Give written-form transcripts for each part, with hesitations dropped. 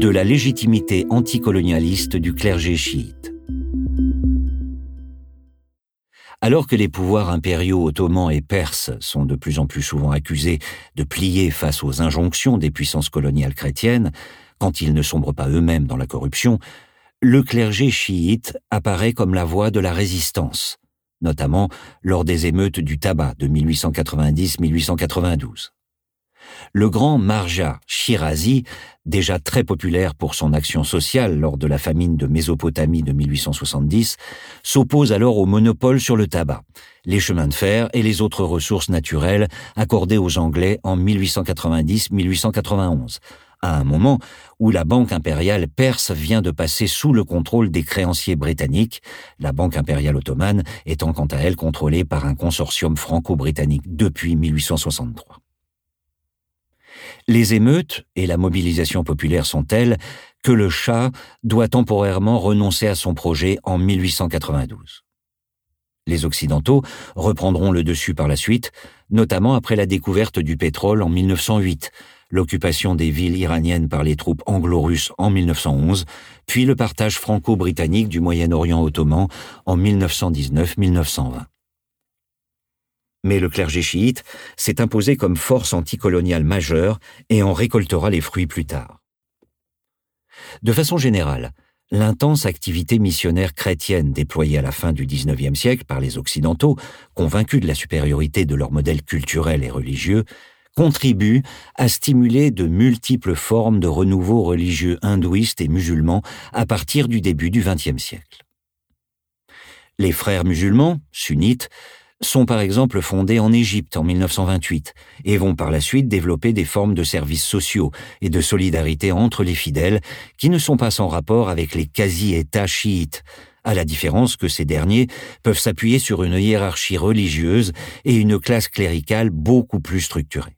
de la légitimité anticolonialiste du clergé chiite. Alors que les pouvoirs impériaux ottomans et perses sont de plus en plus souvent accusés de plier face aux injonctions des puissances coloniales chrétiennes, quand ils ne sombrent pas eux-mêmes dans la corruption, le clergé chiite apparaît comme la voix de la résistance, notamment lors des émeutes du tabac de 1890-1892. Le grand Marja Shirazi, déjà très populaire pour son action sociale lors de la famine de Mésopotamie de 1870, s'oppose alors au monopole sur le tabac, les chemins de fer et les autres ressources naturelles accordées aux Anglais en 1890-1891, à un moment où la Banque impériale perse vient de passer sous le contrôle des créanciers britanniques, la Banque impériale ottomane étant quant à elle contrôlée par un consortium franco-britannique depuis 1863. Les émeutes et la mobilisation populaire sont telles que le Shah doit temporairement renoncer à son projet en 1892. Les Occidentaux reprendront le dessus par la suite, notamment après la découverte du pétrole en 1908, l'occupation des villes iraniennes par les troupes anglo-russes en 1911, puis le partage franco-britannique du Moyen-Orient ottoman en 1919-1920. Mais le clergé chiite s'est imposé comme force anticoloniale majeure et en récoltera les fruits plus tard. De façon générale, l'intense activité missionnaire chrétienne déployée à la fin du XIXe siècle par les Occidentaux, convaincus de la supériorité de leur modèle culturel et religieux, contribue à stimuler de multiples formes de renouveau religieux hindouistes et musulmans à partir du début du XXe siècle. Les frères musulmans, sunnites, sont par exemple fondés en Égypte en 1928 et vont par la suite développer des formes de services sociaux et de solidarité entre les fidèles qui ne sont pas sans rapport avec les quasi-États chiites, à la différence que ces derniers peuvent s'appuyer sur une hiérarchie religieuse et une classe cléricale beaucoup plus structurée.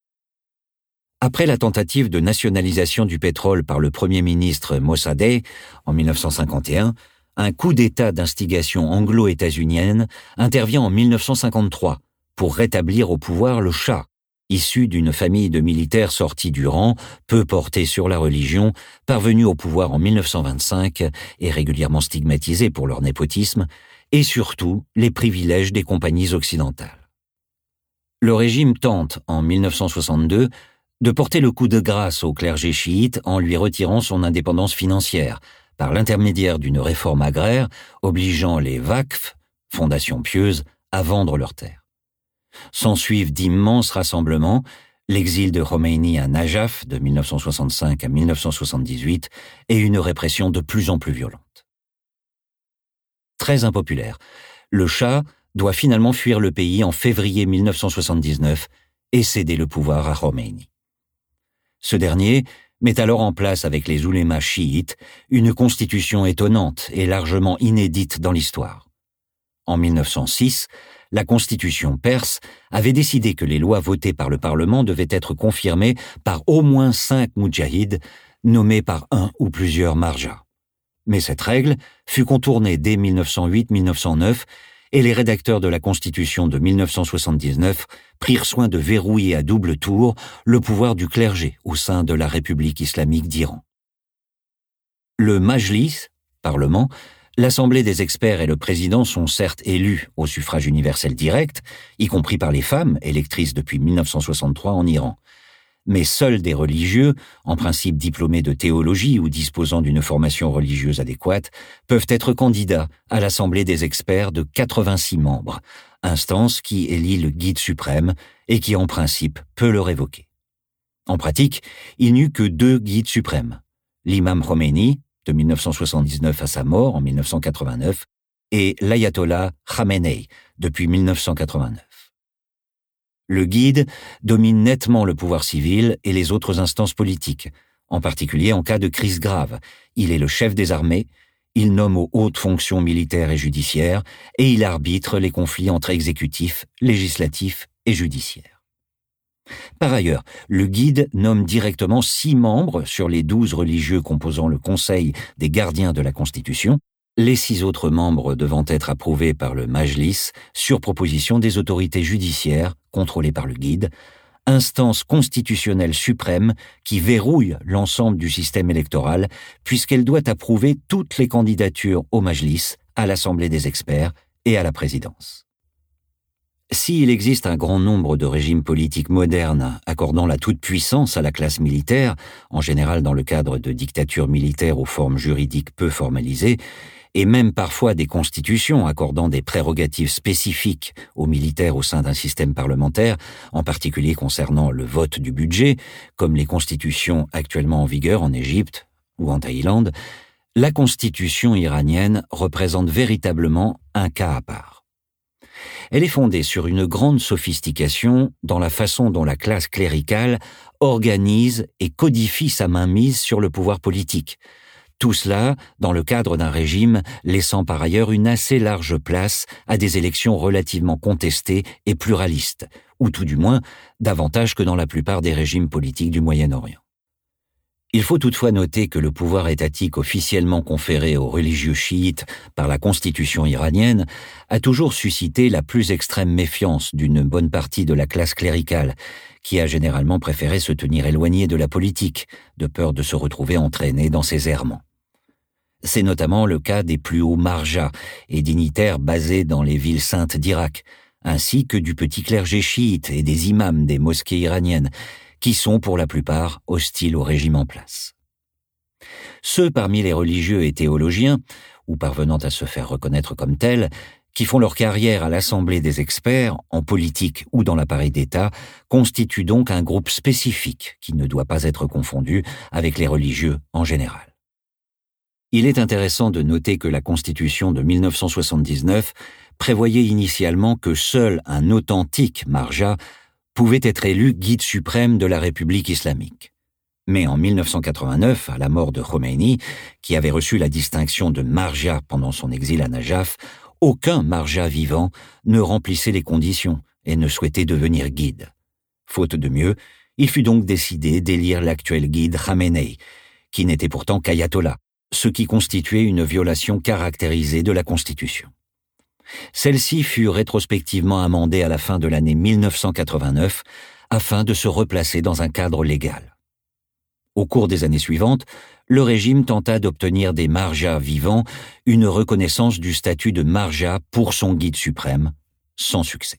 Après la tentative de nationalisation du pétrole par le Premier ministre Mossadegh en 1951, un coup d'État d'instigation anglo-états-unienne intervient en 1953 pour rétablir au pouvoir le Shah, issu d'une famille de militaires sortis du rang, peu portés sur la religion, parvenus au pouvoir en 1925 et régulièrement stigmatisés pour leur népotisme, et surtout les privilèges des compagnies occidentales. Le régime tente, en 1962, de porter le coup de grâce au clergé chiite en lui retirant son indépendance financière, par l'intermédiaire d'une réforme agraire obligeant les Waqf, fondations pieuses, à vendre leurs terres. S'ensuivent d'immenses rassemblements, l'exil de Khomeini à Najaf de 1965 à 1978 et une répression de plus en plus violente. Très impopulaire, le Shah doit finalement fuir le pays en février 1979 et céder le pouvoir à Khomeini. Ce dernier met alors en place avec les oulémas chiites une constitution étonnante et largement inédite dans l'histoire. En 1906, la constitution perse avait décidé que les lois votées par le Parlement devaient être confirmées par au moins 5 moudjahids, nommés par un ou plusieurs marjas. Mais cette règle fut contournée dès 1908-1909 et les rédacteurs de la Constitution de 1979 prirent soin de verrouiller à double tour le pouvoir du clergé au sein de la République islamique d'Iran. Le Majlis, Parlement, l'Assemblée des experts et le président sont certes élus au suffrage universel direct, y compris par les femmes, électrices depuis 1963 en Iran. Mais seuls des religieux, en principe diplômés de théologie ou disposant d'une formation religieuse adéquate, peuvent être candidats à l'Assemblée des experts de 86 membres, instance qui élit le guide suprême et qui en principe peut le révoquer. En pratique, il n'y eut que 2 guides suprêmes, l'imam Khomeini, de 1979 à sa mort en 1989, et l'ayatollah Khamenei, depuis 1989. Le guide domine nettement le pouvoir civil et les autres instances politiques, en particulier en cas de crise grave. Il est le chef des armées, il nomme aux hautes fonctions militaires et judiciaires, et il arbitre les conflits entre exécutifs, législatifs et judiciaires. Par ailleurs, le guide nomme directement 6 membres sur les 12 religieux composant le Conseil des gardiens de la Constitution, les 6 autres membres devant être approuvés par le Majlis sur proposition des autorités judiciaires contrôlées par le guide, instance constitutionnelle suprême qui verrouille l'ensemble du système électoral puisqu'elle doit approuver toutes les candidatures au Majlis, à l'Assemblée des experts et à la présidence. S'il existe un grand nombre de régimes politiques modernes accordant la toute-puissance à la classe militaire, en général dans le cadre de dictatures militaires aux formes juridiques peu formalisées, et même parfois des constitutions accordant des prérogatives spécifiques aux militaires au sein d'un système parlementaire, en particulier concernant le vote du budget, comme les constitutions actuellement en vigueur en Égypte ou en Thaïlande, la constitution iranienne représente véritablement un cas à part. Elle est fondée sur une grande sophistication dans la façon dont la classe cléricale organise et codifie sa mainmise sur le pouvoir politique. Tout cela dans le cadre d'un régime laissant par ailleurs une assez large place à des élections relativement contestées et pluralistes, ou tout du moins davantage que dans la plupart des régimes politiques du Moyen-Orient. Il faut toutefois noter que le pouvoir étatique officiellement conféré aux religieux chiites par la constitution iranienne a toujours suscité la plus extrême méfiance d'une bonne partie de la classe cléricale, qui a généralement préféré se tenir éloignée de la politique, de peur de se retrouver entraînée dans ses errements. C'est notamment le cas des plus hauts marjas et dignitaires basés dans les villes saintes d'Irak, ainsi que du petit clergé chiite et des imams des mosquées iraniennes, qui sont pour la plupart hostiles au régime en place. Ceux parmi les religieux et théologiens, ou parvenant à se faire reconnaître comme tels, qui font leur carrière à l'Assemblée des experts, en politique ou dans l'appareil d'État, constituent donc un groupe spécifique qui ne doit pas être confondu avec les religieux en général. Il est intéressant de noter que la Constitution de 1979 prévoyait initialement que seul un authentique marja pouvait être élu guide suprême de la République islamique. Mais en 1989, à la mort de Khomeini, qui avait reçu la distinction de marja pendant son exil à Najaf, aucun marja vivant ne remplissait les conditions et ne souhaitait devenir guide. Faute de mieux, il fut donc décidé d'élire l'actuel guide Khamenei, qui n'était pourtant qu'ayatollah, ce qui constituait une violation caractérisée de la Constitution. Celle-ci fut rétrospectivement amendée à la fin de l'année 1989 afin de se replacer dans un cadre légal. Au cours des années suivantes, le régime tenta d'obtenir des marjas vivants une reconnaissance du statut de marja pour son guide suprême, sans succès.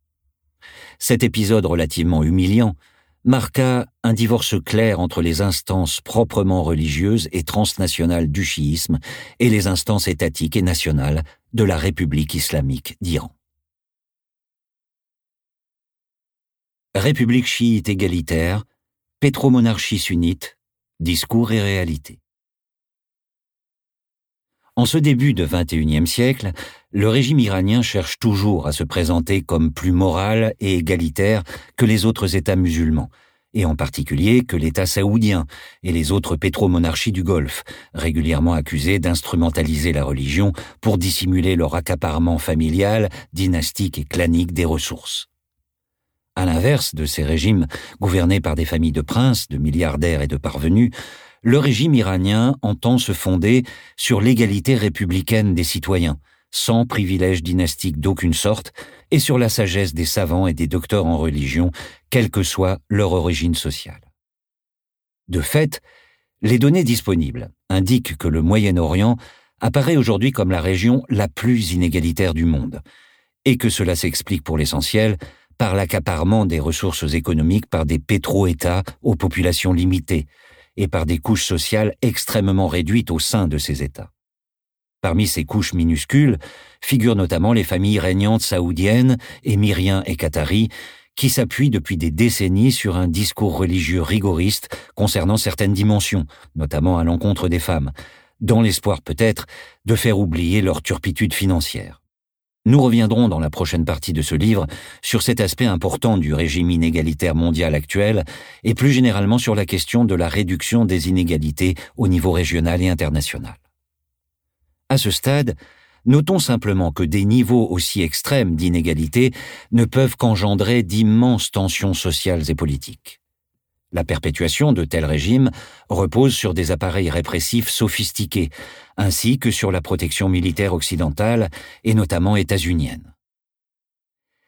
Cet épisode relativement humiliant marqua un divorce clair entre les instances proprement religieuses et transnationales du chiisme et les instances étatiques et nationales de la République islamique d'Iran. République chiite égalitaire, pétromonarchie sunnite, discours et réalité. En ce début de XXIe siècle, le régime iranien cherche toujours à se présenter comme plus moral et égalitaire que les autres États musulmans, et en particulier que l'État saoudien et les autres pétromonarchies du Golfe, régulièrement accusés d'instrumentaliser la religion pour dissimuler leur accaparement familial, dynastique et clanique des ressources. À l'inverse de ces régimes gouvernés par des familles de princes, de milliardaires et de parvenus, le régime iranien entend se fonder sur l'égalité républicaine des citoyens, sans privilèges dynastiques d'aucune sorte, et sur la sagesse des savants et des docteurs en religion, quelle que soit leur origine sociale. De fait, les données disponibles indiquent que le Moyen-Orient apparaît aujourd'hui comme la région la plus inégalitaire du monde, et que cela s'explique pour l'essentiel par l'accaparement des ressources économiques par des pétro-États aux populations limitées, et par des couches sociales extrêmement réduites au sein de ces États. Parmi ces couches minuscules figurent notamment les familles régnantes saoudiennes, émiriens et qataris, qui s'appuient depuis des décennies sur un discours religieux rigoriste concernant certaines dimensions, notamment à l'encontre des femmes, dans l'espoir peut-être de faire oublier leur turpitude financière. Nous reviendrons dans la prochaine partie de ce livre sur cet aspect important du régime inégalitaire mondial actuel et plus généralement sur la question de la réduction des inégalités au niveau régional et international. À ce stade, notons simplement que des niveaux aussi extrêmes d'inégalité ne peuvent qu'engendrer d'immenses tensions sociales et politiques. La perpétuation de tels régimes repose sur des appareils répressifs sophistiqués, ainsi que sur la protection militaire occidentale et notamment états-unienne.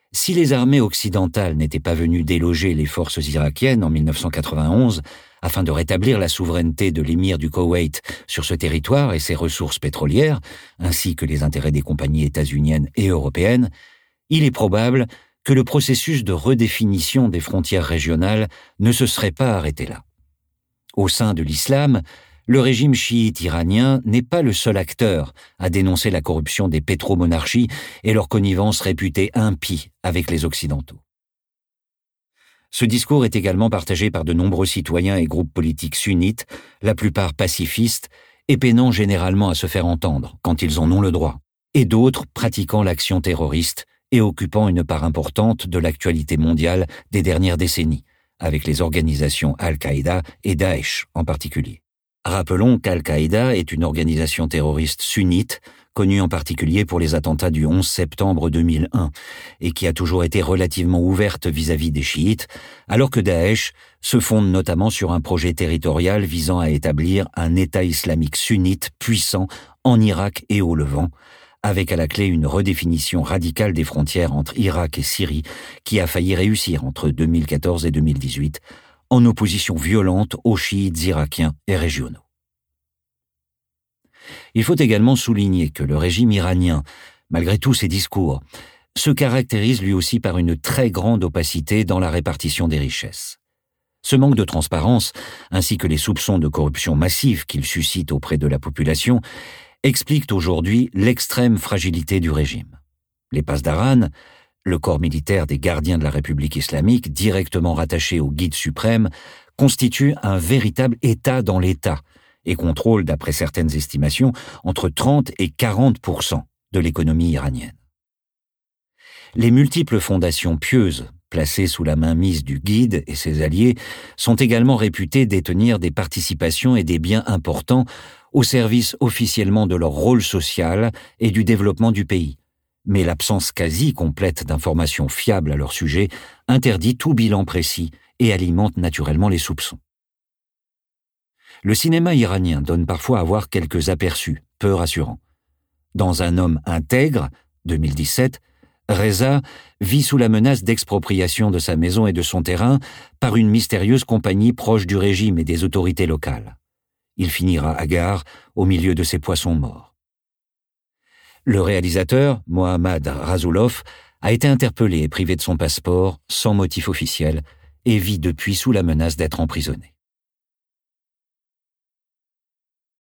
Si les armées occidentales n'étaient pas venues déloger les forces irakiennes en 1991 afin de rétablir la souveraineté de l'émir du Koweït sur ce territoire et ses ressources pétrolières, ainsi que les intérêts des compagnies états-uniennes et européennes, il est probable que le processus de redéfinition des frontières régionales ne se serait pas arrêté là. Au sein de l'islam, le régime chiite iranien n'est pas le seul acteur à dénoncer la corruption des pétromonarchies et leur connivence réputée impie avec les Occidentaux. Ce discours est également partagé par de nombreux citoyens et groupes politiques sunnites, la plupart pacifistes, et peinant généralement à se faire entendre quand ils en ont le droit, et d'autres pratiquant l'action terroriste et occupant une part importante de l'actualité mondiale des dernières décennies, avec les organisations Al-Qaïda et Daesh en particulier. Rappelons qu'Al-Qaïda est une organisation terroriste sunnite, connue en particulier pour les attentats du 11 septembre 2001, et qui a toujours été relativement ouverte vis-à-vis des chiites, alors que Daesh se fonde notamment sur un projet territorial visant à établir un État islamique sunnite puissant en Irak et au Levant, avec à la clé une redéfinition radicale des frontières entre Irak et Syrie, qui a failli réussir entre 2014 et 2018, en opposition violente aux chiites irakiens et régionaux. Il faut également souligner que le régime iranien, malgré tous ses discours, se caractérise lui aussi par une très grande opacité dans la répartition des richesses. Ce manque de transparence, ainsi que les soupçons de corruption massive qu'il suscite auprès de la population, expliquent aujourd'hui l'extrême fragilité du régime. Les Pasdaran, le corps militaire des gardiens de la République islamique, directement rattaché au guide suprême, constitue un véritable État dans l'État et contrôle, d'après certaines estimations, entre 30 et 40% de l'économie iranienne. Les multiples fondations pieuses placées sous la mainmise du guide et ses alliés sont également réputées détenir des participations et des biens importants au service officiellement de leur rôle social et du développement du pays. Mais l'absence quasi complète d'informations fiables à leur sujet interdit tout bilan précis et alimente naturellement les soupçons. Le cinéma iranien donne parfois à voir quelques aperçus, peu rassurants. Dans Un homme intègre, 2017, Reza vit sous la menace d'expropriation de sa maison et de son terrain par une mystérieuse compagnie proche du régime et des autorités locales. Il finira hagard au milieu de ses poissons morts. Le réalisateur, Mohammad Rasoulov, a été interpellé et privé de son passeport sans motif officiel et vit depuis sous la menace d'être emprisonné.